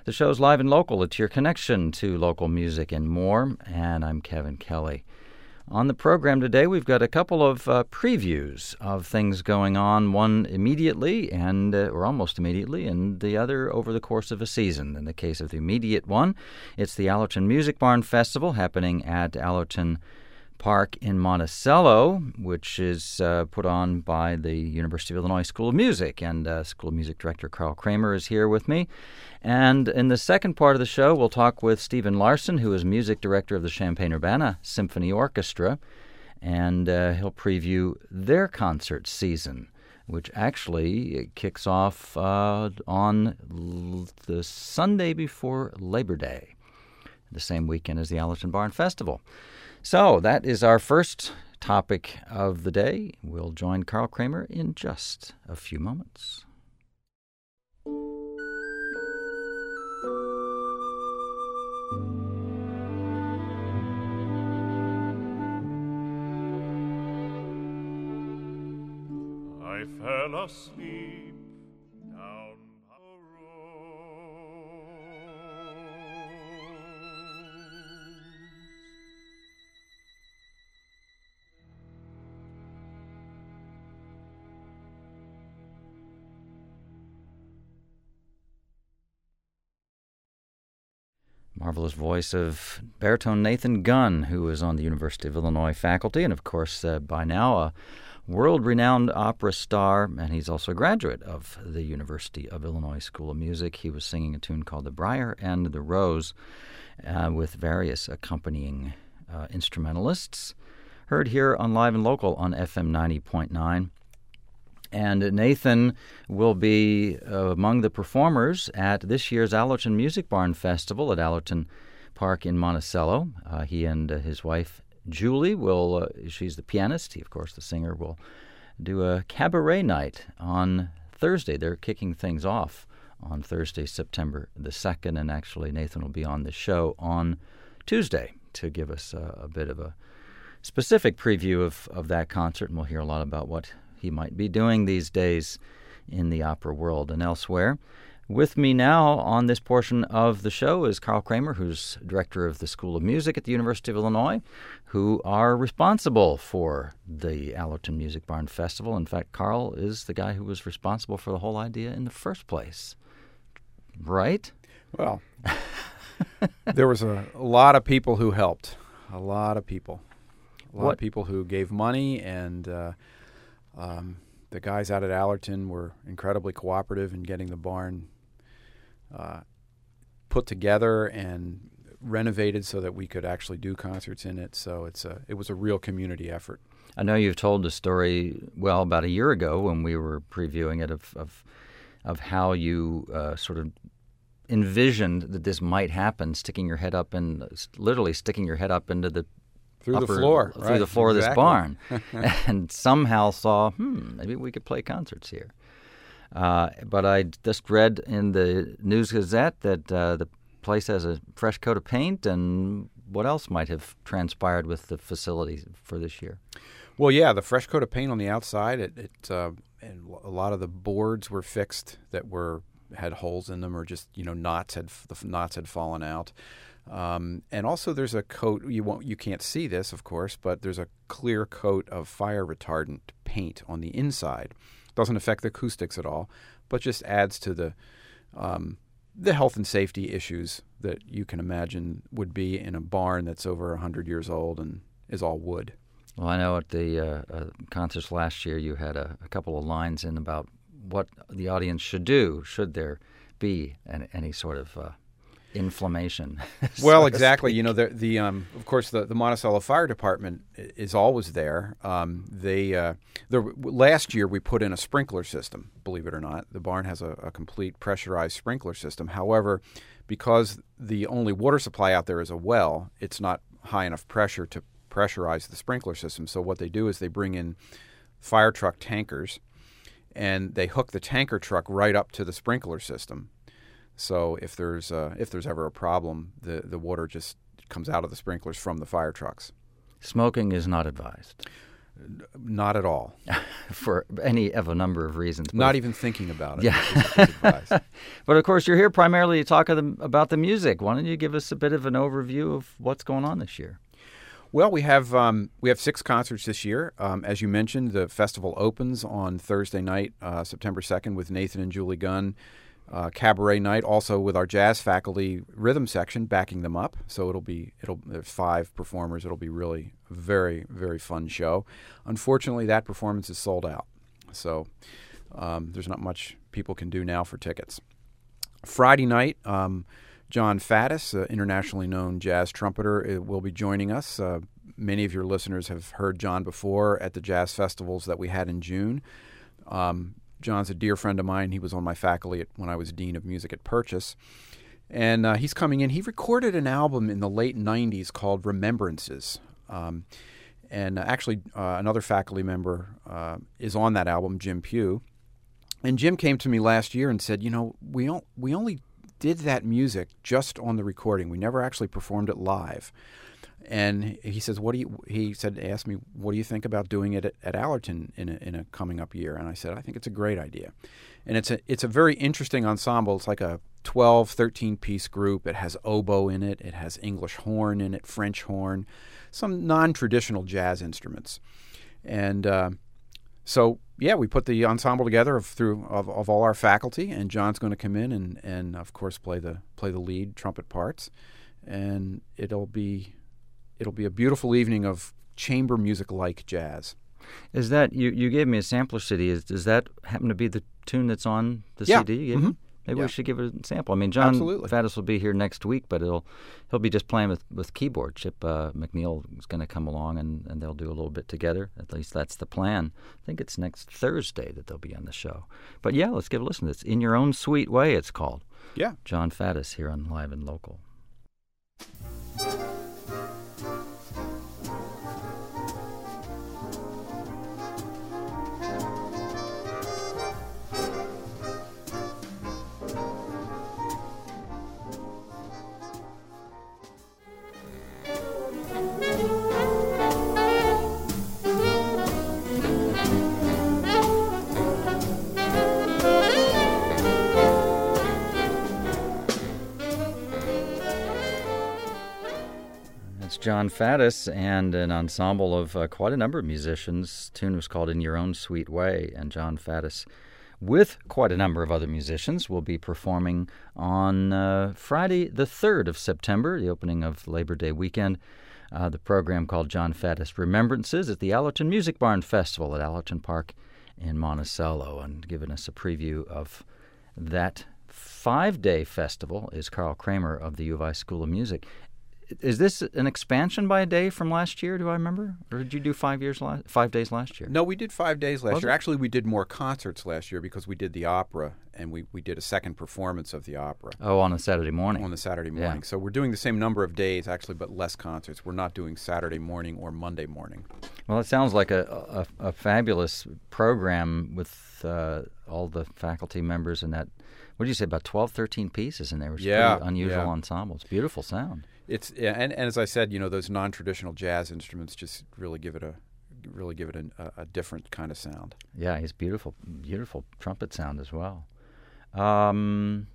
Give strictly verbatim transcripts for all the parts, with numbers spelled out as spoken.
The show's live and local. It's your connection to local music and more, and I'm Kevin Kelly. On the program today, we've got a couple of uh, previews of things going on, one immediately, and uh, or almost immediately, and the other over the course of a season. In the case of the immediate one, it's the Allerton Music Barn Festival happening at Allerton Park in Monticello, which is uh, put on by the University of Illinois School of Music, and uh, School of Music Director Carl Kramer is here with me. And in the second part of the show, we'll talk with Stephen Larson, who is Music Director of the Champaign-Urbana Symphony Orchestra, and uh, he'll preview their concert season, which actually kicks off uh, on l- the Sunday before Labor Day, the same weekend as the Allerton Barn Festival. So that is our first topic of the day. We'll join Carl Kramer in just a few moments. I fell asleep down the road. Marvelous voice of baritone Nathan Gunn, who is on the University of Illinois faculty, and of course uh, by now a world-renowned opera star, and he's also a graduate of the University of Illinois School of Music. He was singing a tune called The Briar and the Rose uh, with various accompanying uh, instrumentalists, heard here on Live and Local on F M ninety point nine. And Nathan will be uh, among the performers at this year's Allerton Music Barn Festival at Allerton Park in Monticello. Uh, he and uh, his wife, Julie, will, uh, she's the pianist, he, of course, the singer, will do a cabaret night on Thursday. They're kicking things off on Thursday, September the second, and actually Nathan will be on the show on Tuesday to give us a, a bit of a specific preview of, of that concert, and we'll hear a lot about what he might be doing these days in the opera world and elsewhere. With me now on this portion of the show is Carl Kramer, who's director of the School of Music at the University of Illinois, who are responsible for the Allerton Music Barn Festival. In fact, Carl is the guy who was responsible for the whole idea in the first place. Right? Well, there was a, a lot of people who helped. A lot of people. A lot What? of people who gave money, and uh, um, the guys out at Allerton were incredibly cooperative in getting the barn uh, put together and renovated so that we could actually do concerts in it. So it's a, it was a real community effort. I know you've told the story, well, about a year ago when we were previewing it, of of, of how you uh, sort of envisioned that this might happen, sticking your head up and literally sticking your head up into the Through upper, the floor. through right, the floor exactly. of this barn, and somehow saw, hmm, maybe we could play concerts here. Uh, but I just read in the News Gazette that uh, the place has a fresh coat of paint, and what else might have transpired with the facility for this year? Well, yeah, the fresh coat of paint on the outside, it, it uh, and a lot of the boards were fixed that were had holes in them, or just you know knots had the knots had fallen out. Um, and also, there's a coat. You won't, you can't see this, of course, but there's a clear coat of fire retardant paint on the inside. Doesn't affect the acoustics at all, but just adds to the um, the health and safety issues that you can imagine would be in a barn that's over a hundred years old and is all wood. Well, I know at the uh, uh, concerts last year you had a, a couple of lines in about what the audience should do should there be an, any sort of uh, inflammation. Well, so exactly. You know, the the um, of course the, the Monticello Fire Department is always there. Um, they uh, the last year we put in a sprinkler system. Believe it or not, the barn has a, a complete pressurized sprinkler system. However, because the only water supply out there is a well, it's not high enough pressure to pressurize the sprinkler system. So what they do is they bring in fire truck tankers, and they hook the tanker truck right up to the sprinkler system. So if there's uh, if there's ever a problem, the, the water just comes out of the sprinklers from the fire trucks. Smoking is not advised. Not at all. For any of a number of reasons. But Not even thinking about it. Yeah. is good advice. But of course, you're here primarily to talk of the, about the music. Why don't you give us a bit of an overview of what's going on this year? Well, we have um, we have six concerts this year. Um, as you mentioned, the festival opens on Thursday night, uh, September second, with Nathan and Julie Gunn. Uh, cabaret night, also with our jazz faculty rhythm section backing them up. So it'll be it'll there's five performers. It'll be really a very very fun show. Unfortunately, that performance is sold out. So um, there's not much people can do now for tickets. Friday night, um, John Faddis, uh, internationally known jazz trumpeter, uh, will be joining us. Uh, many of your listeners have heard John before at the jazz festivals that we had in June. Um, John's a dear friend of mine. He was on my faculty at, when I was Dean of Music at Purchase. And uh, he's coming in. He recorded an album in the late nineties called Remembrances. Um, and uh, actually, uh, another faculty member uh, is on that album, Jim Pugh. And Jim came to me last year and said, you know, we, o- we only did that music just on the recording. We never actually performed it live. And he says, "What do you?" He said, "Ask me, what do you think about doing it at, at Allerton in a, in a coming up year?" And I said, "I think it's a great idea." And it's a it's a very interesting ensemble. It's like a twelve, thirteen piece group. It has oboe in it. It has English horn in it, French horn, some non-traditional jazz instruments. And uh, so, yeah, we put the ensemble together of through of, of all our faculty. And John's going to come in and, and of course play the play the lead trumpet parts. And it'll be. It'll be a beautiful evening of chamber music-like jazz. Is that, you, you gave me a sampler C D. Is, does that happen to be the tune that's on the Yeah. C D you gave Mm-hmm. me? Maybe Yeah. we should give it a sample. I mean, John Absolutely. Faddis will be here next week, but it'll he'll be just playing with, with keyboard. Chip uh, McNeil is going to come along, and, and they'll do a little bit together. At least that's the plan. I think it's next Thursday that they'll be on the show. But yeah, let's give a listen. It's In Your Own Sweet Way, it's called. Yeah. John Faddis here on Live and Local. John Faddis and an ensemble of uh, quite a number of musicians. The tune was called In Your Own Sweet Way, and John Faddis, with quite a number of other musicians, will be performing on uh, Friday the third of September, the opening of Labor Day weekend. Uh, the program called John Faddis Remembrances at the Allerton Music Barn Festival at Allerton Park in Monticello. And giving us a preview of that five-day festival is Carl Kramer of the U of I School of Music. Is this an expansion by a day from last year, do I remember? Or did you do five years, la- five days last year? No, we did five days last Was year. it? Actually, we did more concerts last year because we did the opera, and we, we did a second performance of the opera Oh, on a Saturday morning. on the Saturday Yeah. morning. So we're doing the same number of days, actually, but less concerts. We're not doing Saturday morning or Monday morning. Well, it sounds like a, a, a fabulous program with uh, all the faculty members and that. What did you say, about twelve, thirteen pieces in there? Which is Yeah, pretty unusual yeah. ensemble. It's beautiful sound. It's yeah, and, and as I said, you know, those non-traditional jazz instruments just really give it a really give it a, a different kind of sound. Yeah, he's beautiful, beautiful trumpet sound as well. Um,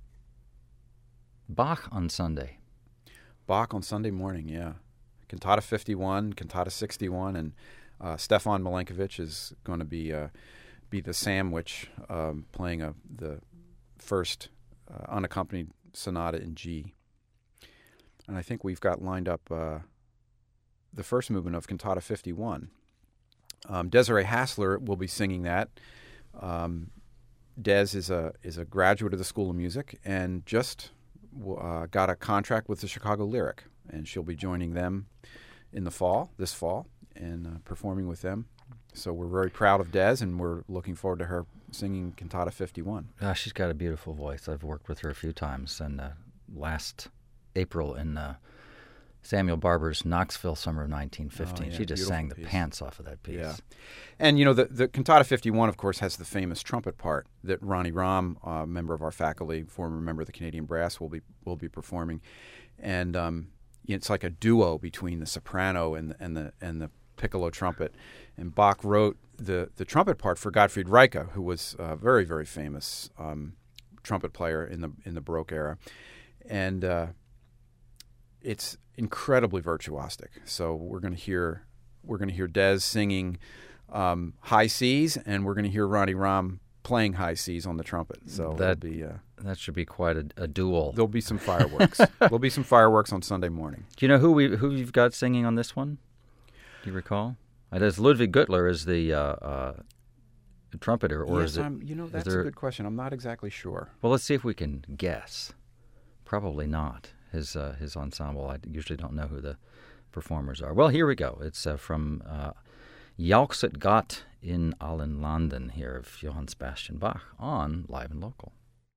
Bach on Sunday. Bach on Sunday morning, yeah. Cantata fifty-one, Cantata sixty-one, and uh, Stefan Milenkovic is going to be uh, be the sandwich, um, playing a the first uh, unaccompanied sonata in G. And I think we've got lined up uh, the first movement of Cantata fifty-one. Um, Desiree Hassler will be singing that. Um, Des is a is a graduate of the School of Music and just uh, got a contract with the Chicago Lyric, and she'll be joining them in the fall, this fall, and uh, performing with them. So we're very proud of Des, and we're looking forward to her singing Cantata fifty-one. Uh, she's got a beautiful voice. I've worked with her a few times, and uh, last April in uh, Samuel Barber's Knoxville Summer of nineteen fifteen. Oh, yeah, she just sang the beautiful piece. pants off of that piece. Yeah. And, you know, the, the Cantata fifty-one, of course, has the famous trumpet part that Ronnie Rahm, a uh, member of our faculty, former member of the Canadian Brass, will be will be performing. And um, it's like a duo between the soprano and the, and the and the piccolo trumpet. And Bach wrote the, the trumpet part for Gottfried Reiche, who was a very, very famous um, trumpet player in the in the Baroque era. And uh, it's incredibly virtuosic. So we're going to hear we're going to hear Des singing um, high C's, and we're going to hear Ronnie Ram playing high C's on the trumpet. So that it'll be uh, that should be quite a, a duel. there'll be some fireworks. There'll be some fireworks on Sunday morning. Do you know who we who you've got singing on this one? Do you recall? It is Ludwig Gutler is the uh, uh, trumpeter, or yes, is it? I'm, you know, that's there, a good question. I'm not exactly sure. Well, let's see if we can guess. Probably not. His uh, his ensemble. I usually don't know who the performers are. Well, here we go. It's uh, from uh, Jauchzet Gott in allen Landen here of Johann Sebastian Bach on Live and Local.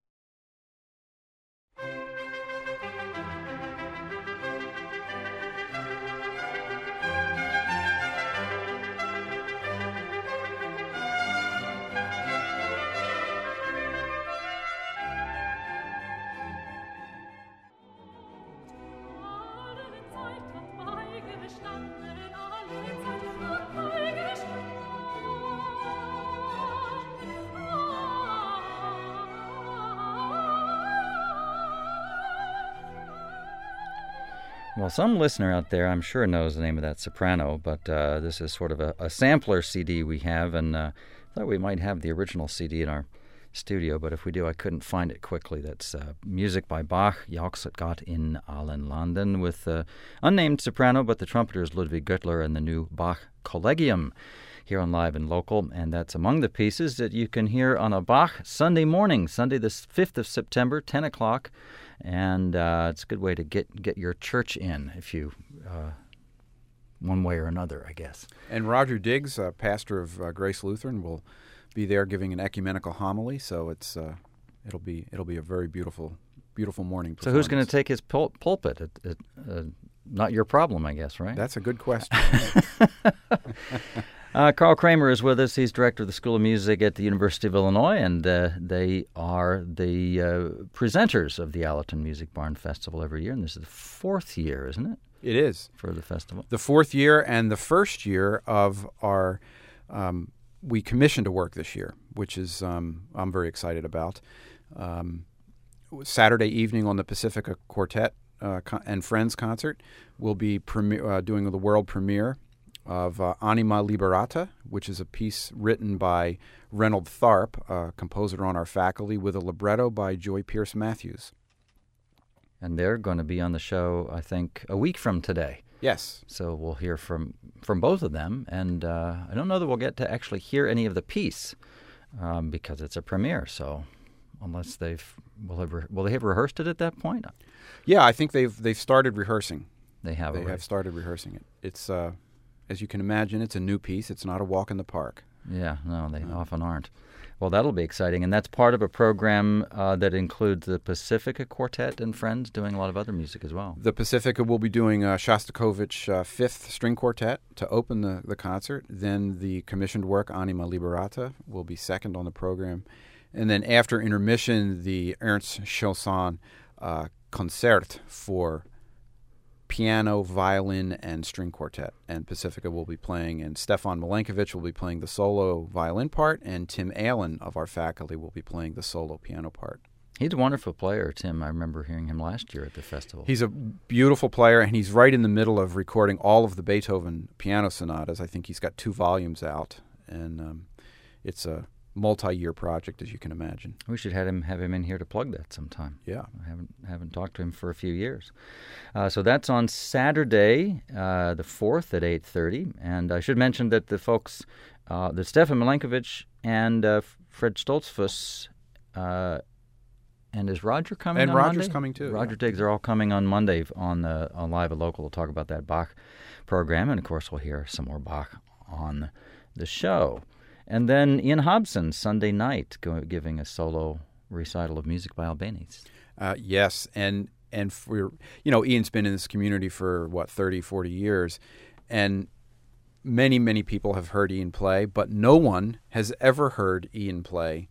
Well, some listener out there, I'm sure, knows the name of that soprano, but uh, this is sort of a, a sampler C D we have, and uh, I thought we might have the original C D in our studio, but if we do, I couldn't find it quickly. That's uh, music by Bach, Jauchzet Gott in allen Landen, with uh, unnamed soprano, but the trumpeter is Ludwig Gutler and the new Bach Collegium here on Live and Local, and that's among the pieces that you can hear on a Bach Sunday morning, Sunday the fifth of September, ten o'clock, and uh, it's a good way to get, get your church in, if you, uh, one way or another, I guess. And Roger Diggs, uh, pastor of uh, Grace Lutheran, will be there giving an ecumenical homily, so it's uh, it'll be it'll be a very beautiful beautiful morning. So who's going to take his pul- pulpit? It, it, uh, not your problem, I guess, right? That's a good question. Uh, Carl Kramer is with us. He's director of the School of Music at the University of Illinois, and uh, they are the uh, presenters of the Allerton Music Barn Festival every year, and this is the fourth year, isn't it? It is. For the festival. The fourth year and the first year of our, um, we commissioned a work this year, which is um, I'm very excited about. Um, Saturday evening on the Pacifica Quartet uh, con- and Friends concert, we'll be premier- uh, doing the world premiere of uh, Anima Liberata, which is a piece written by Reynold Tharp, a composer on our faculty, with a libretto by Joy Pierce Matthews. And they're going to be on the show, I think, a week from today. Yes. So we'll hear from, from both of them, and uh, I don't know that we'll get to actually hear any of the piece um, because it's a premiere, so unless they've, will, have re- will they have rehearsed it at that point? Yeah, I think they've they've started rehearsing. They have They already. have started rehearsing it. It's... Uh, As you can imagine, it's a new piece. It's not a walk in the park. Yeah, no, they Uh, often aren't. Well, that'll be exciting, and that's part of a program uh, that includes the Pacifica Quartet and Friends doing a lot of other music as well. The Pacifica will be doing uh, Shostakovich uh, Fifth String Quartet to open the, the concert. Then the commissioned work, Anima Liberata, will be second on the program. And then after intermission, the Ernst Chausson uh, Concert for piano, violin, and string quartet. And Pacifica will be playing, and Stefan Milenkovic will be playing the solo violin part, and Tim Allen of our faculty will be playing the solo piano part. He's a wonderful player, Tim. I remember hearing him last year at the festival. He's a beautiful player, and he's right in the middle of recording all of the Beethoven piano sonatas. I think he's got two volumes out, and um, it's a multi-year project, as you can imagine. We should have him have him in here to plug that sometime. Yeah. I haven't haven't talked to him for a few years. Uh, so that's on Saturday, uh, the fourth at eight thirty. And I should mention that the folks, uh, that Stefan Milenkovic and uh, Fred Stoltzfus, uh, and is Roger coming And on Roger's Monday? coming too, Roger yeah. Diggs are all coming on Monday on the on Live at Local to talk about that Bach program. And, of course, we'll hear some more Bach on the show. And then Ian Hobson, Sunday night, go, giving a solo recital of music by Albanese. Uh, yes, and and for you know, Ian's been in this community for what thirty, forty years, and many many people have heard Ian play, but no one has ever heard Ian play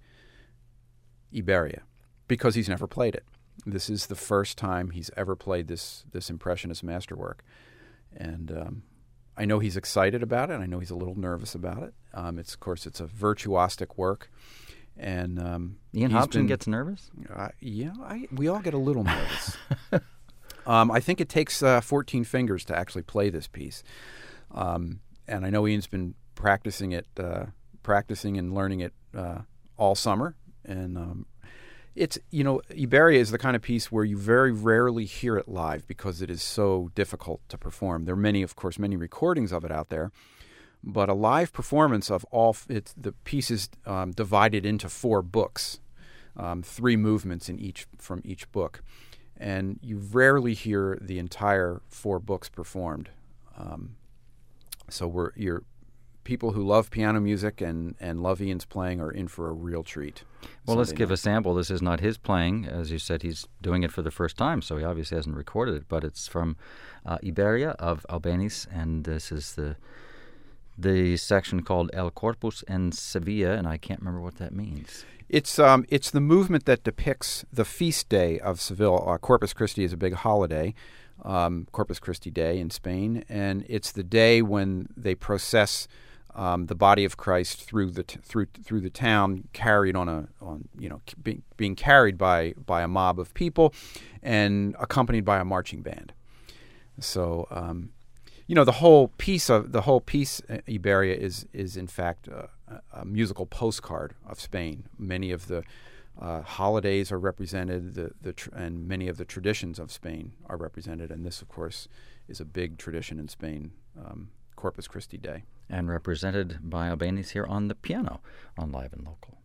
Iberia because he's never played it. This is the first time he's ever played this this impressionist masterwork, and um, I know he's excited about it. I know he's a little nervous about it. Um, it's of course it's a virtuosic work, and um, Ian he's Hobson been- gets nervous? Uh, yeah, I, we all get a little nervous. um, I think it takes uh, fourteen fingers to actually play this piece, um, and I know Ian's been practicing it, uh, practicing and learning it uh, all summer. And um, it's you know, Iberia is the kind of piece where you very rarely hear it live because it is so difficult to perform. There are many, of course, many recordings of it out there. But a live performance of all f- it's the piece is um, divided into four books, um, three movements in each from each book, and you rarely hear the entire four books performed. Um, so we're you're people who love piano music and, and love Ian's playing are in for a real treat. Well, let's Sunday give night. a sample. This is not his playing. As you said, he's doing it for the first time, so he obviously hasn't recorded it, but it's from uh, Iberia of Albéniz, and this is the the section called El Corpus en Sevilla, and I can't remember what that means. It's um it's the movement that depicts the feast day of Seville. Uh, Corpus Christi is a big holiday, um, Corpus Christi Day in Spain, and it's the day when they process um, the body of Christ through the t- through through the town, carried on a on you know being being carried by by a mob of people, and accompanied by a marching band. So. Um, You know, the whole piece of the whole piece, uh, Iberia, is is in fact uh, a, a musical postcard of Spain. Many of the uh, holidays are represented, the the tr- and many of the traditions of Spain are represented. And this, of course, is a big tradition in Spain, um, Corpus Christi Day. And represented by Albéniz here on the piano on Live and Local.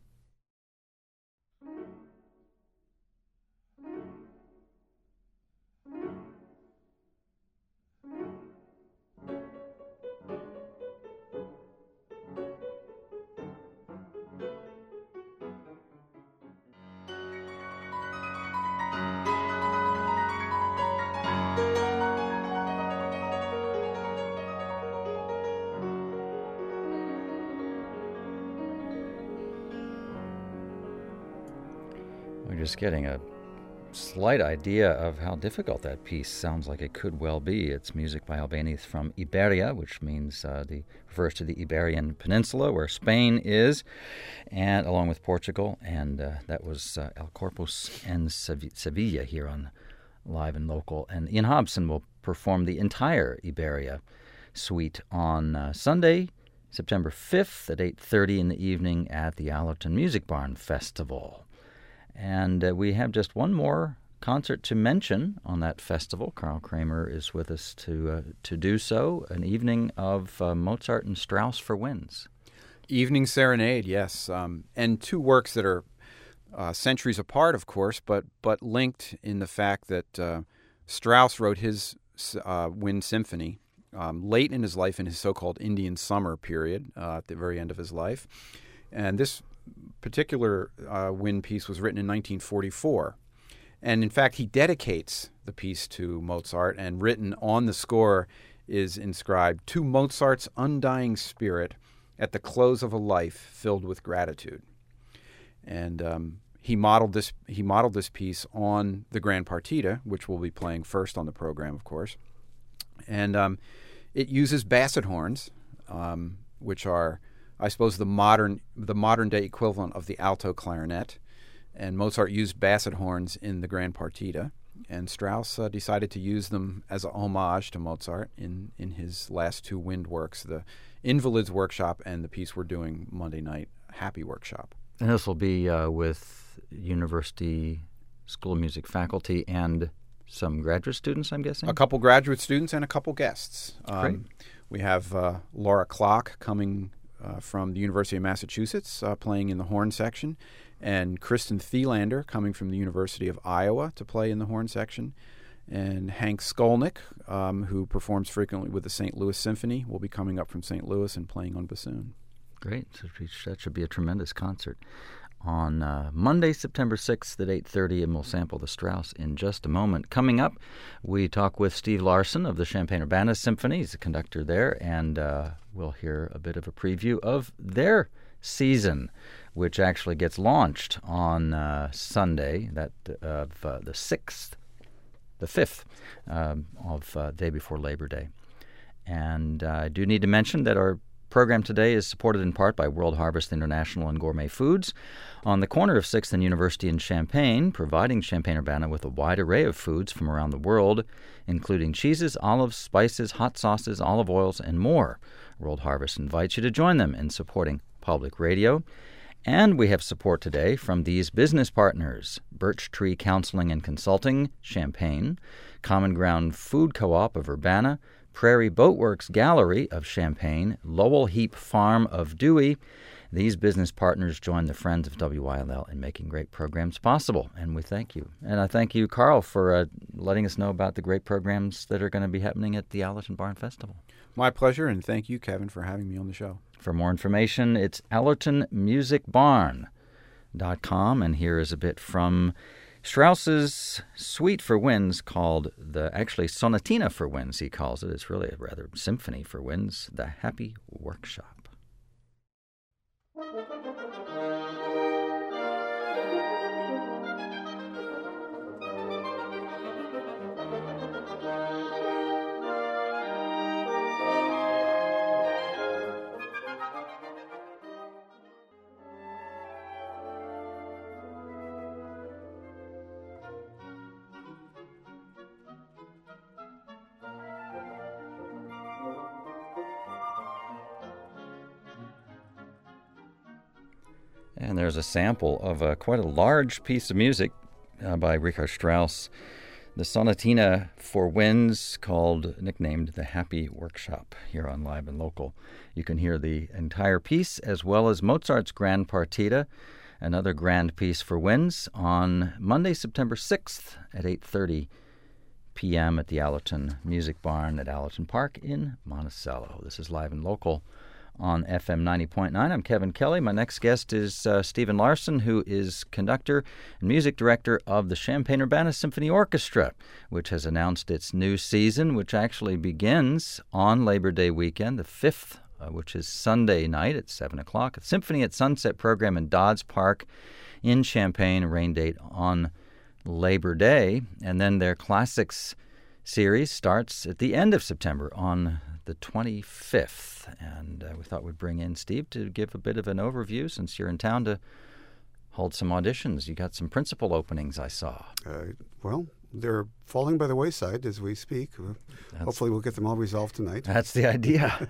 We're just getting a slight idea of how difficult that piece sounds like it could well be. It's music by Albéniz from Iberia, which means uh, the refers to the Iberian Peninsula, where Spain is, and along with Portugal. And uh, that was uh, El Corpus en Sev- Sevilla here on Live and Local. And Ian Hobson will perform the entire Iberia suite on uh, Sunday, September fifth at eight thirty in the evening at the Allerton Music Barn Festival. And uh, we have just one more concert to mention on that festival. Carl Kramer is with us to uh, to do so, an evening of uh, Mozart and Strauss for winds. Evening Serenade, yes, um, and two works that are uh, centuries apart, of course, but but linked in the fact that uh, Strauss wrote his uh, Wind Symphony um, late in his life, in his so-called Indian Summer period, uh, at the very end of his life, and this particular uh, wind piece was written in nineteen forty-four. And in fact, he dedicates the piece to Mozart, and written on the score is inscribed, "To Mozart's undying spirit at the close of a life filled with gratitude." And um, he modeled this he modeled this piece on the Grand Partita, which we'll be playing first on the program, of course. And um, it uses basset horns, um, which are, I suppose, the modern the modern day equivalent of the alto clarinet. And Mozart used basset horns in the Grand Partita, and Strauss uh, decided to use them as a homage to Mozart in, in his last two wind works, the Invalids Workshop and the piece we're doing Monday night, Happy Workshop. And this will be uh, with University School of Music faculty and some graduate students, I'm guessing? A couple graduate students and a couple guests. Um, Great. We have uh, Laura Klock coming uh, from the University of Massachusetts, uh, playing in the horn section, and Kristen Thielander coming from the University of Iowa to play in the horn section, and Hank Skolnick, um, who performs frequently with the Saint Louis Symphony, will be coming up from Saint Louis and playing on bassoon. Great. So that should be a tremendous concert. On uh, Monday, September sixth at eight thirty, and we'll sample the Strauss in just a moment. Coming up, we talk with Steve Larson of the Champaign-Urbana Symphony. He's the conductor there, and uh, we'll hear a bit of a preview of their season, which actually gets launched on uh, Sunday, that of uh, the sixth, the fifth um, of uh, day before Labor Day. And uh, I do need to mention that our program today is supported in part by World Harvest International and Gourmet Foods on the corner of sixth and University in Champaign, providing Champaign-Urbana with a wide array of foods from around the world, including cheeses, olives, spices, hot sauces, olive oils, and more. World Harvest invites you to join them in supporting public radio. And we have support today from these business partners: Birch Tree Counseling and Consulting, Champaign; Common Ground Food Co-op of Urbana; Prairie Boatworks Gallery of Champaign; Lowell Heap Farm of Dewey. These business partners join the Friends of W I L L in making great programs possible, and we thank you. And I thank you, Carl, for uh, letting us know about the great programs that are going to be happening at the Allerton Barn Festival. My pleasure, and thank you, Kevin, for having me on the show. For more information, it's allerton music barn dot com, and here is a bit from Strauss's Suite for Winds, called the, actually Sonatina for Winds, he calls it. It's really a rather symphony for winds, The Happy Workshop. And there's a sample of a, quite a large piece of music uh, by Richard Strauss, the Sonatina for Winds, called, nicknamed The Happy Workshop, here on Live and Local. You can hear the entire piece, as well as Mozart's Grand Partita, another grand piece for winds, on Monday, September sixth at eight thirty p.m. at the Allerton Music Barn at Allerton Park in Monticello. This is Live and Local on F M ninety point nine. I'm Kevin Kelly. My next guest is uh, Stephen Larson, who is conductor and music director of the Champaign-Urbana Symphony Orchestra, which has announced its new season, which actually begins on Labor Day weekend, the fifth, uh, which is Sunday night at seven o'clock. A Symphony at Sunset program in Dodds Park in Champaign, rain date on Labor Day. And then their Classics series starts at the end of September on the twenty-fifth, and uh, we thought we'd bring in Steve to give a bit of an overview, since you're in town, to hold some auditions. You got some principal openings, I saw. Uh, well, they're falling by the wayside as we speak. That's, Hopefully we'll get them all resolved tonight. That's the idea.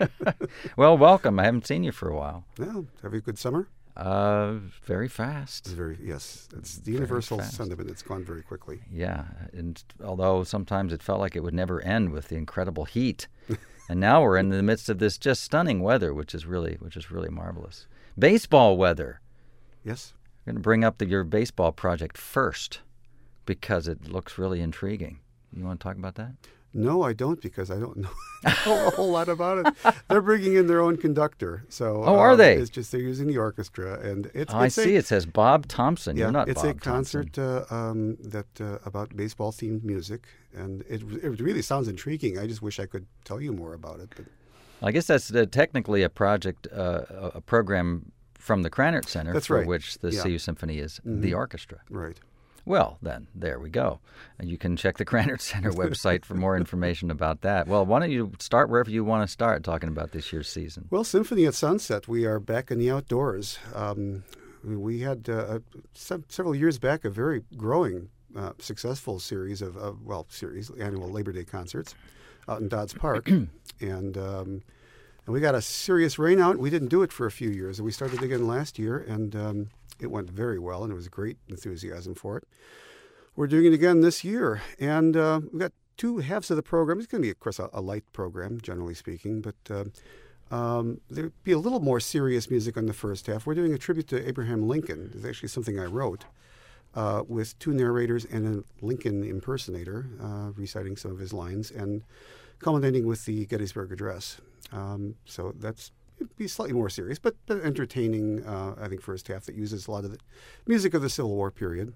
Well, welcome. I haven't seen you for a while. Yeah, have a good summer? Uh, very fast. It's very yes. It's the universal sentiment. It's gone very quickly. Yeah, and although sometimes it felt like it would never end with the incredible heat, and now we're in the midst of this just stunning weather, which is really, which is really marvelous. Baseball weather. Yes. I'm going to bring up the, your baseball project first, because it looks really intriguing. You want to talk about that? No, I don't, because I don't know a whole lot about it. They're bringing in their own conductor. So, oh, are um, they? It's just they're using the orchestra, and it's. Oh, it's I see. A, it says Bob Thompson. Yeah, You're not it's Bob a concert uh, um, that uh, about baseball themed music, and it it really sounds intriguing. I just wish I could tell you more about it. But I guess that's uh, technically a project, uh, a program from the Krannert Center, that's for right. which the yeah. C U Symphony is mm-hmm. the orchestra. Right. Well, then, there we go. And you can check the Krannert Center website for more information about that. Well, why don't you start wherever you want to start talking about this year's season? Well, Symphony at Sunset, we are back in the outdoors. Um, we had, uh, se- several years back, a very growing, uh, successful series of, of, well, series, annual Labor Day concerts out in Dodds Park. and um, and we got a serious rain out. We didn't do it for a few years. And we started again last year, and um, it went very well, and it was great enthusiasm for it. We're doing it again this year, and uh, we've got two halves of the program. It's going to be, of course, a, a light program, generally speaking, but uh, um, there'll be a little more serious music on the first half. We're doing a tribute to Abraham Lincoln. It's actually something I wrote, uh, with two narrators and a Lincoln impersonator uh, reciting some of his lines, and culminating with the Gettysburg Address. Um, so that's it'd be slightly more serious, but, but entertaining, uh, I think, first half that uses a lot of the music of the Civil War period.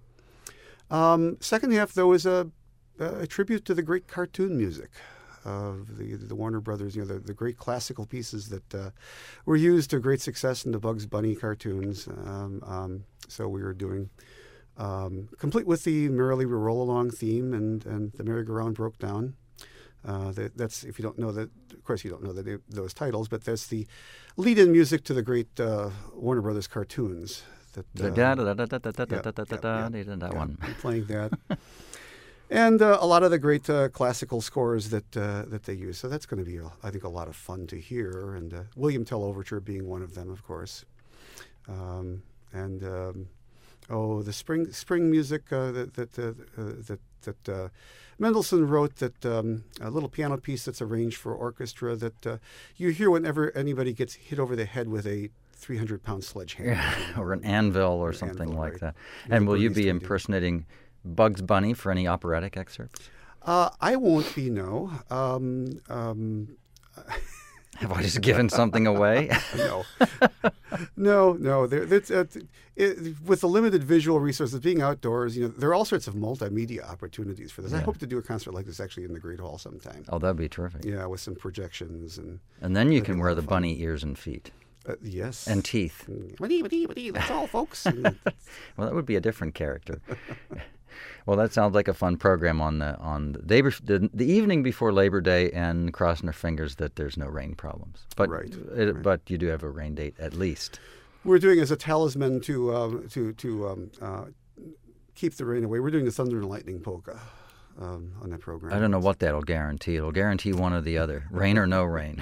Um, second half, though, is a, a tribute to the great cartoon music of the the Warner Brothers, you know, the, the great classical pieces that uh, were used to great success in the Bugs Bunny cartoons. Um, um, so we were doing, um, complete with the Merrily We Roll Along theme, and, and the merry-go-round broke down. Uh, that, that's if you don't know that. Of course, you don't know that they, those titles, but that's the lead-in music to the great uh, Warner Brothers cartoons. That uh, Da- da- da- da- da- da- da- yeah, da- da- yeah, da- yeah, da- that yeah, one. I'm playing that, and uh, a lot of the great uh, classical scores that uh, that they use. So that's going to be, a, I think, a lot of fun to hear. And uh, William Tell Overture being one of them, of course, um, and um, oh, the spring spring music uh, that that uh, uh, that that. Uh, Mendelssohn wrote that um, a little piano piece that's arranged for orchestra that uh, you hear whenever anybody gets hit over the head with a three hundred pound sledgehammer. Yeah, or an anvil or An something anvil, like right. that. Yeah, And will you Bernie be Strait. impersonating Bugs Bunny for any operatic excerpts? Uh, I won't be, no. Um, um, Have I just given something away? no. no, no. There, that's, uh, it, with the limited visual resources, being outdoors, you know, there are all sorts of multimedia opportunities for this. I Yeah. hope to do a concert like this actually in the Great Hall sometime. Oh, that'd be terrific. Yeah, with some projections and And then you That'd be can a wear lot the of fun. bunny ears and feet uh, yes. and teeth. Wadee, wadee, wadee, that's all, folks. And Well, that would be a different character. Well, that sounds like a fun program on the on the, Labor, the, the evening before Labor Day, and crossing our fingers that there's no rain problems. But Right, it, right. but you do have a rain date at least. we're doing as a talisman to um, to to um, uh, keep the rain away. We're doing the Thunder and Lightning polka um, on that program. I don't know what that'll guarantee. It'll guarantee one or the other, rain or no rain.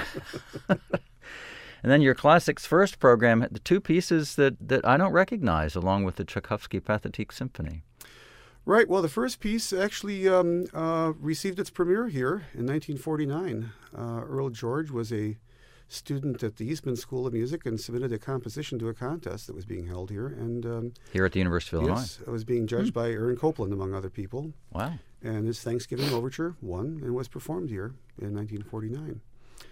And then your Classics First program, the two pieces that, that I don't recognize, along with the Tchaikovsky Pathetique Symphony. Right. Well, the first piece actually um, uh, received its premiere here in nineteen forty-nine. Uh, Earl George was a student at the Eastman School of Music and submitted a composition to a contest that was being held here. And um, Here at the University of Illinois. yes, it was being judged by Aaron Copland, among other people. Wow. And his Thanksgiving Overture won and was performed here in nineteen forty-nine.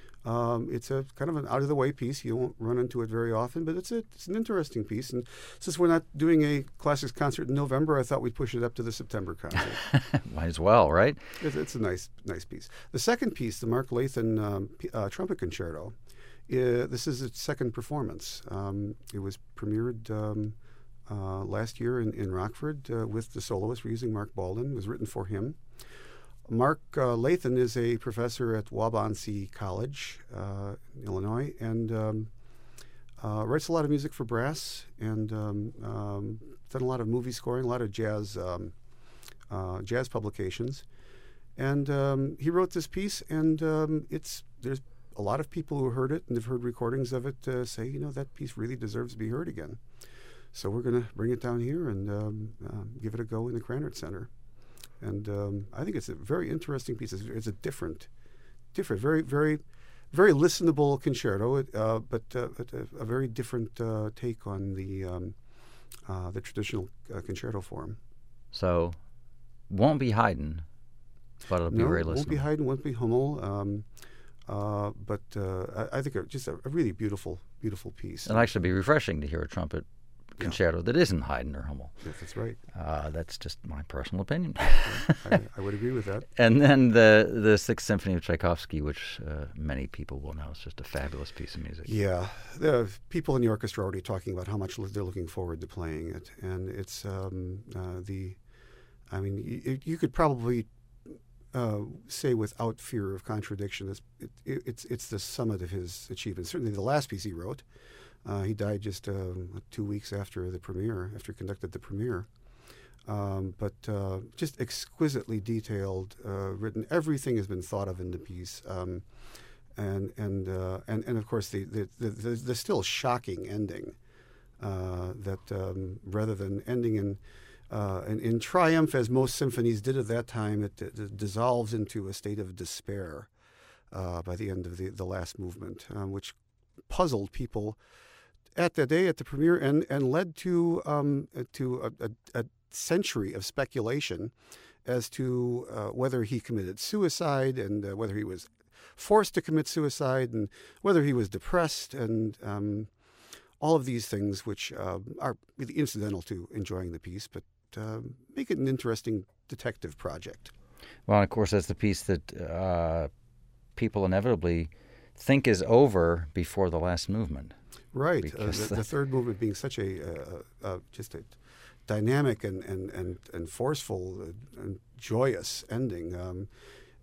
Um, it's a kind of an out-of-the-way piece. You won't run into it very often, but it's a, it's an interesting piece. And since we're not doing a classics concert in November, I thought we'd push it up to the September concert. Might as well, right? It's, it's a nice, nice piece. The second piece, the Mark Lathan um, p- uh, Trumpet Concerto, uh, this is its second performance. Um, it was premiered um, uh, last year in, in Rockford uh, with the soloist. We're using Mark Baldwin. It was written for him. Mark uh, Lathan is a professor at Waubonsee College, uh, in Illinois, and um, uh, writes a lot of music for brass and um, um, done a lot of movie scoring, a lot of jazz um, uh, jazz publications. And um, he wrote this piece, and um, it's there's a lot of people who heard it and have heard recordings of it uh, say, you know, that piece really deserves to be heard again. So we're going to bring it down here and um, uh, give it a go in the Krannert Center. And um, I think it's a very interesting piece. It's, it's a different, different, very, very, very listenable concerto, uh, but, uh, but a, a very different uh, take on the um, uh, the traditional uh, concerto form. So, won't be Haydn, but it'll be no, very it won't be listenable. Haydn, won't be Hummel, um, uh, but uh, I, I think a, just a, a really beautiful, beautiful piece. It'll actually be refreshing to hear a trumpet concerto that isn't Haydn or Hummel. Yes, that's right. Uh, that's just my personal opinion. I, I would agree with that. And then the the Sixth Symphony of Tchaikovsky, which uh, many people will know, is just a fabulous piece of music. Yeah, the people in the orchestra are already talking about how much they're looking forward to playing it, and it's um, uh, the, I mean, you, you could probably uh, say without fear of contradiction, it's it, it's it's the summit of his achievements. Certainly, the last piece he wrote, uh, he died just um, two weeks after the premiere, after he conducted the premiere. Um, but uh, just exquisitely detailed, uh, written. Everything has been thought of in the piece. Um, And and, uh, and and of course the the, the, the, the still shocking ending uh, that um, rather than ending in, uh, in in triumph as most symphonies did at that time, it, it dissolves into a state of despair uh, by the end of the, the last movement, um, which puzzled people at the day at the premiere and and led to um, to a, a, a century of speculation as to uh, whether he committed suicide and uh, whether he was forced to commit suicide and whether he was depressed and um, all of these things which uh, are really incidental to enjoying the piece, but uh, make it an interesting detective project. Well, of course, that's the piece that uh, people inevitably think is over before the last movement. Right. Uh, Because the, the third movement being such a uh, uh, just a dynamic and, and, and, and forceful uh, and joyous ending. Um,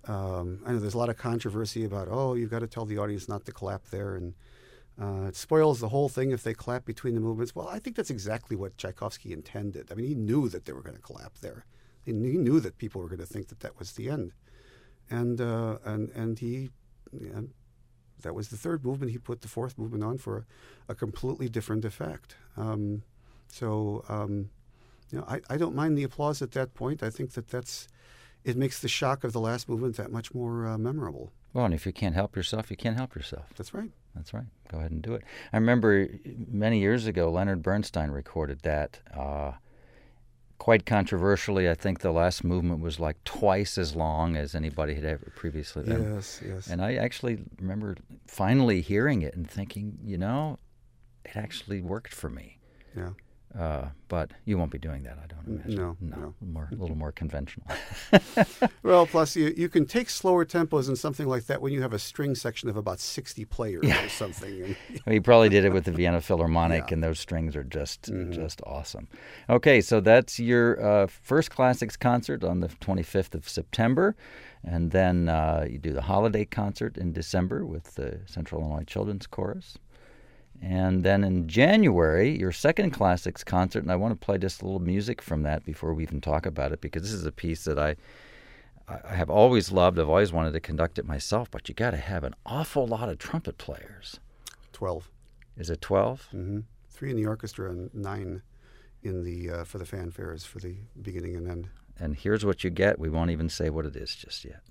Um, I know there's a lot of controversy about, oh, you've got to tell the audience not to clap there, and uh, it spoils the whole thing if they clap between the movements. Well, I think that's exactly what Tchaikovsky intended. I mean, he knew that they were going to clap there. He knew, he knew that people were going to think that that was the end, and uh, and and he, yeah, that was the third movement. He put the fourth movement on for a, a completely different effect. Um, so, um, you know, I, I don't mind the applause at that point. I think that that's it makes the shock of the last movement that much more uh, memorable. Well, and if you can't help yourself, you can't help yourself. That's right. That's right. Go ahead and do it. I remember many years ago, Leonard Bernstein recorded that. Uh, quite controversially, I think the last movement was like twice as long as anybody had ever previously done. Yes, yes. And I actually remember finally hearing it and thinking, you know, it actually worked for me. Yeah. Uh, but you won't be doing that, I don't imagine. No, no, no. More, a little more conventional. Well, plus you, you can take slower tempos in something like that when you have a string section of about sixty players Yeah. or something. And, Well, he probably did it with the Vienna Philharmonic, Yeah. and those strings are just Mhm. just awesome. Okay, so that's your uh, first classics concert on the twenty-fifth of September, and then uh, you do the holiday concert in December with the Central Illinois Children's Chorus. And then in January, your second classics concert, and I want to play just a little music from that before we even talk about it, because this is a piece that I I have always loved. I've always wanted to conduct it myself, but you got to have an awful lot of trumpet players. Twelve. Is it twelve? Mm-hmm. Three in the orchestra and nine in the uh, for the fanfares for the beginning and end. And here's what you get. We won't even say what it is just yet.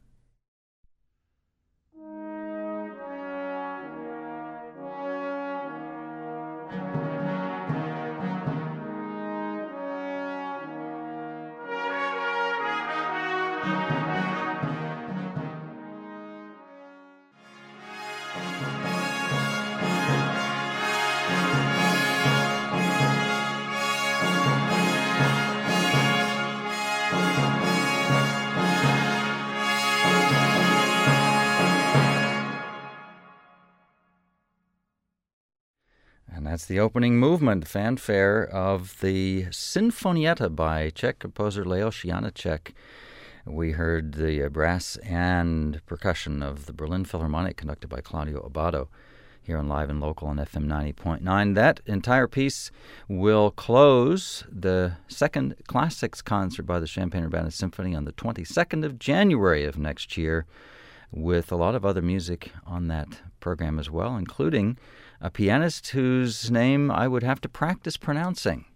And that's the opening movement, fanfare of the Sinfonietta by Czech composer Leos Janáček. We heard the uh, brass and percussion of the Berlin Philharmonic conducted by Claudio Abbado here on Live and Local on F M ninety point nine. That entire piece will close the second classics concert by the Champaign-Urbana Symphony on the twenty-second of January of next year, with a lot of other music on that program as well, including a pianist whose name I would have to practice pronouncing.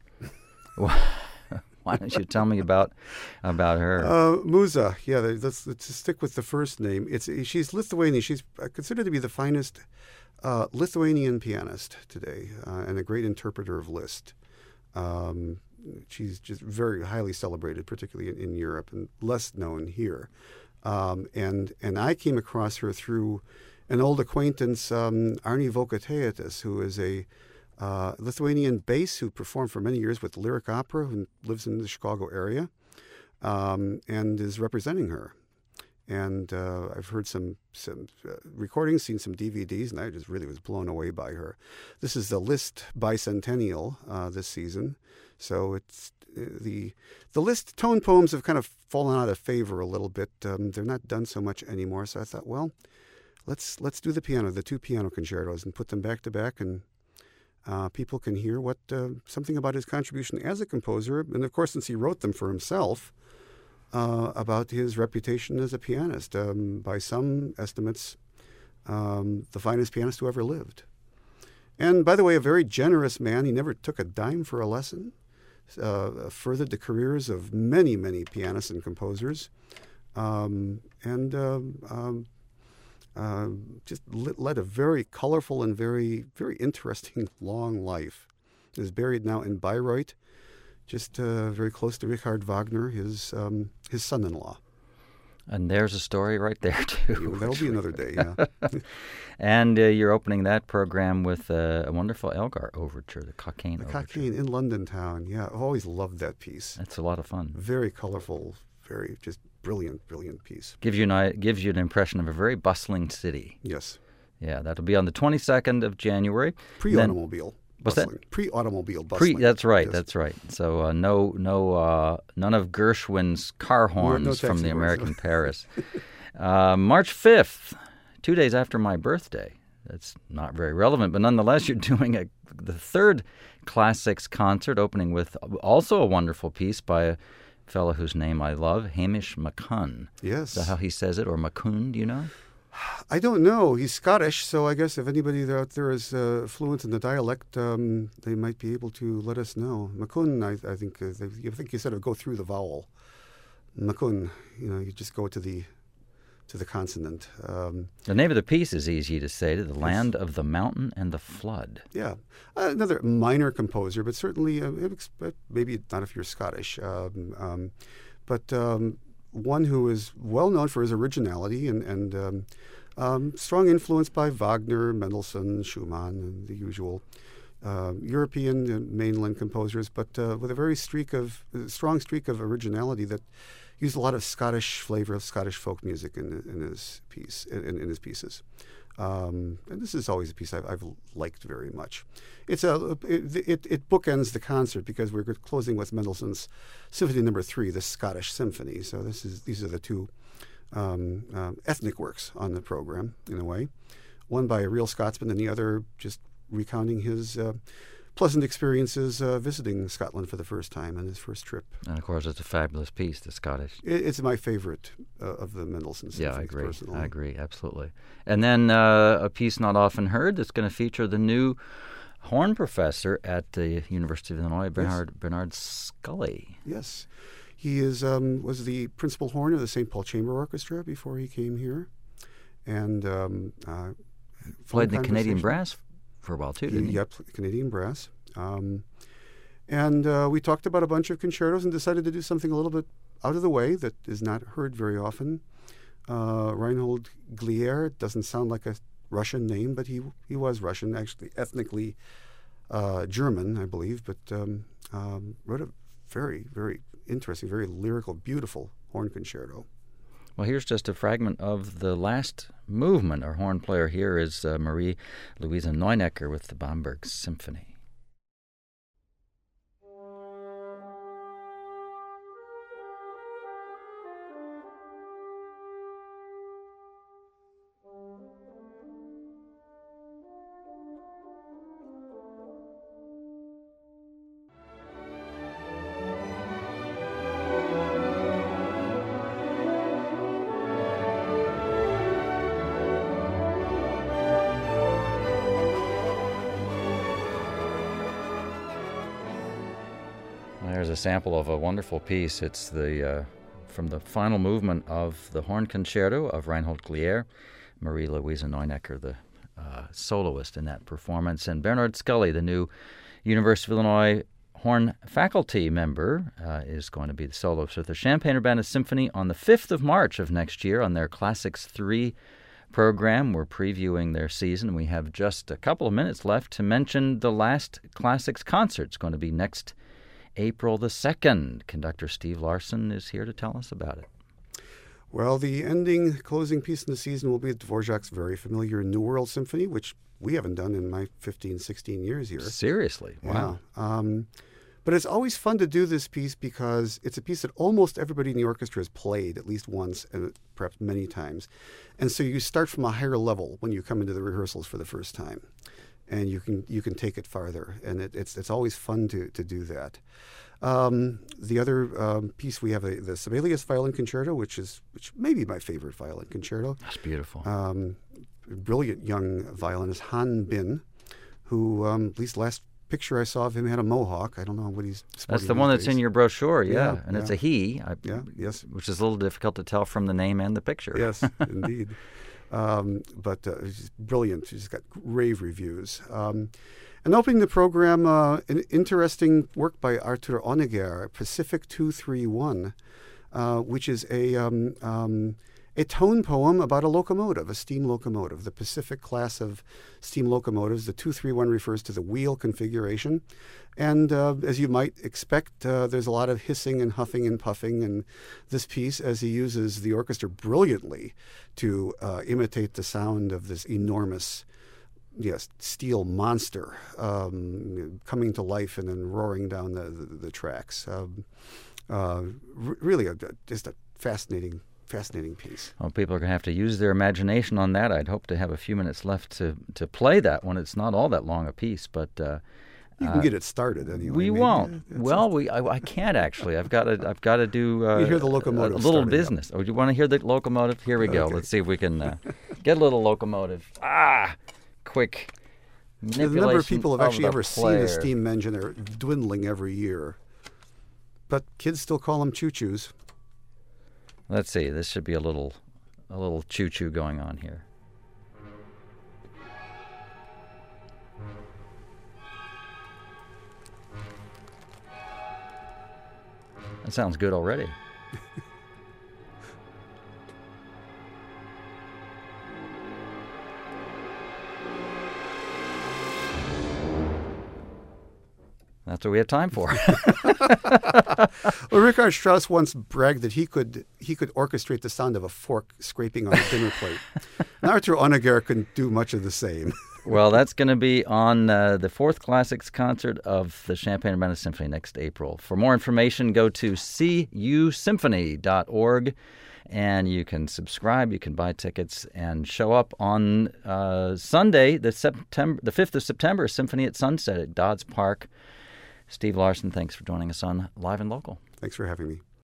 Why don't you tell me about about her? Uh, Muza, yeah, let's, let's stick with the first name. It's she's Lithuanian. She's considered to be the finest uh, Lithuanian pianist today, uh, and a great interpreter of Liszt. Um, she's just very highly celebrated, particularly in, in Europe, and less known here. Um, and and I came across her through an old acquaintance, um, Arni Vokateatis, who is a uh, Lithuanian bass who performed for many years with Lyric Opera, who lives in the Chicago area, um, and is representing her. And uh, I've heard some some uh, recordings, seen some D V Ds, and I just really was blown away by her. This is the Liszt bicentennial uh, this season, so it's uh, the the Liszt tone poems have kind of fallen out of favor a little bit. Um, they're not done so much anymore. So I thought, well, let's let's do the piano, the two piano concertos, and put them back to back, and uh, people can hear what uh, something about his contribution as a composer, and of course, since he wrote them for himself. Uh, about his reputation as a pianist. Um, by some estimates, um, the finest pianist who ever lived. And by the way, a very generous man. He never took a dime for a lesson. Uh, furthered the careers of many, many pianists and composers. Um, and um, um, uh, just led a very colorful and very, very interesting long life. Is buried now in Bayreuth, just uh, very close to Richard Wagner, his um, his son-in-law. And there's a story right there, too. That'll be another day, yeah. And uh, you're opening that program with uh, a wonderful Elgar overture, the Cockaigne The overture. Cockaigne in London Town, yeah. I've always loved that piece. That's a lot of fun. Very colorful, very just brilliant, brilliant piece. Gives you an, i- gives you an impression of a very bustling city. Yes. Yeah, that'll be on the twenty-second of January. Pre-automobile. What's that? bustling. Pre-automobile Pre, bustling. that's right. Yes. That's right. So uh, no, no, uh, none of Gershwin's car horns no from taxi the horns. American Paris. Uh, March fifth, two days after my birthday. That's not very relevant, but nonetheless, you're doing a, the third classics concert, opening with also a wonderful piece by a fellow whose name I love, Hamish McCunn. Yes. Is that how he says it, or McCunn, do you know? I don't know. He's Scottish, so I guess if anybody out there is uh, fluent in the dialect, um, they might be able to let us know. McCunn, I, I think, uh, they, I think you sort of go through the vowel. McCunn, you know, you just go to the to the consonant. Um, The name of the piece is easy to say, The Land of the Mountain and the Flood. yeah, uh, another minor composer, but certainly uh, maybe not if you're Scottish, um, um, but um, one who is well known for his originality and and um, um, strong influence by Wagner, Mendelssohn, Schumann, and the usual uh, European and mainland composers, but uh, with a very streak of a strong streak of originality that used a lot of Scottish flavor of Scottish folk music in, in his piece in, in his pieces. Um, and this is always a piece I've, I've liked very much. It's a it, it, it bookends the concert because we're closing with Mendelssohn's Symphony Number Three, the Scottish Symphony. So this is these are the two um, um, ethnic works on the program in a way. One by a real Scotsman, and the other just recounting his uh, pleasant experiences uh, visiting Scotland for the first time on his first trip. And of course, it's a fabulous piece, the Scottish. It, it's my favorite uh, of the Mendelssohn symphonies. Yeah, I agree. Personally. I agree, absolutely. And then uh, a piece not often heard that's going to feature the new horn professor at the University of Illinois, Bernard yes. Bernard Scully. Yes, he is um, was the principal horn of the Saint Paul Chamber Orchestra before he came here, and um, uh, played the Canadian Brass for a while too, didn't he? Yep, Canadian Brass. Um, and uh, we talked about a bunch of concertos and decided to do something a little bit out of the way that is not heard very often. Uh, Reinhold Glier doesn't sound like a Russian name, but he he was Russian, actually ethnically uh, German, I believe, but um, um, wrote a very, very interesting, very lyrical, beautiful horn concerto. Well, here's just a fragment of the last movement. Our horn player here is uh, Marie-Louise Neunecker with the Bamberg Symphony. There's a sample of a wonderful piece. It's the uh, from the final movement of the Horn Concerto of Reinhold Glier, Marie-Louise Neunecker, the uh, soloist in that performance, and Bernard Scully, the new University of Illinois horn faculty member, uh, is going to be the soloist with the Champaign-Urbana Symphony on the fifth of March of next year on their Classics three program. We're previewing their season. We have just a couple of minutes left to mention the last Classics concert. It's going to be next April the second. Conductor Steve Larson is here to tell us about it. Well, the ending, closing piece in the season will be Dvorak's very familiar New World Symphony, which we haven't done in my fifteen, sixteen years here. Seriously? Wow. Yeah. Um, but it's always fun to do this piece because it's a piece that almost everybody in the orchestra has played at least once and perhaps many times. And so you start from a higher level when you come into the rehearsals for the first time. And you can you can take it farther, and it, it's it's always fun to to do that. Um, the other um, piece we have a, the Sibelius Violin Concerto, which is which may be my favorite violin concerto. That's beautiful. Um, brilliant young violinist Han Bin, who um, at least last picture I saw of him had a mohawk. I don't know what he's. That's the one that's days. in your brochure, yeah, yeah and yeah. it's a he. I, yeah. Yes. Which is a little difficult to tell from the name and the picture. Yes, indeed. Um, but uh, she's brilliant. She's got rave reviews. Um, and opening the program, uh, an interesting work by Arthur Honegger, Pacific two three one, uh, which is a um, um, a tone poem about a locomotive, a steam locomotive, the Pacific class of steam locomotives. The two three one refers to the wheel configuration. And uh, as you might expect, uh, there's a lot of hissing and huffing and puffing in this piece as he uses the orchestra brilliantly to uh, imitate the sound of this enormous yes, steel monster um, coming to life and then roaring down the, the, the tracks. Um, uh, r- really, a, just a fascinating fascinating piece. Well, people are going to have to use their imagination on that. I'd hope to have a few minutes left to, to play that one. It's not all that long a piece, but uh, you can uh, get it started anyway. We maybe. won't. Well, we I, I can't actually. I've got to I've got to do uh, you hear the locomotive a little starting business. Oh, do you want to hear the locomotive? Here we go. Okay. Let's see if we can uh, get a little locomotive. Ah, quick. The number of people have of actually the ever player. seen a steam engine are dwindling every year. But kids still call them choo-choos. Let's see. This should be a little, a little choo-choo going on here. That sounds good already. That's what we have time for. Well, Richard Strauss once bragged that he could he could orchestrate the sound of a fork scraping on a dinner plate. And Arthur Honegger can do much of the same. Well, that's going to be on uh, the fourth Classics concert of the Champaign-Urbana Symphony next April. For more information, go to c u symphony dot org, and you can subscribe, you can buy tickets, and show up on uh, Sunday, the September, the fifth of September, Symphony at Sunset at Dodds Park. Steve Larson, thanks for joining us on Live and Local. Thanks for having me.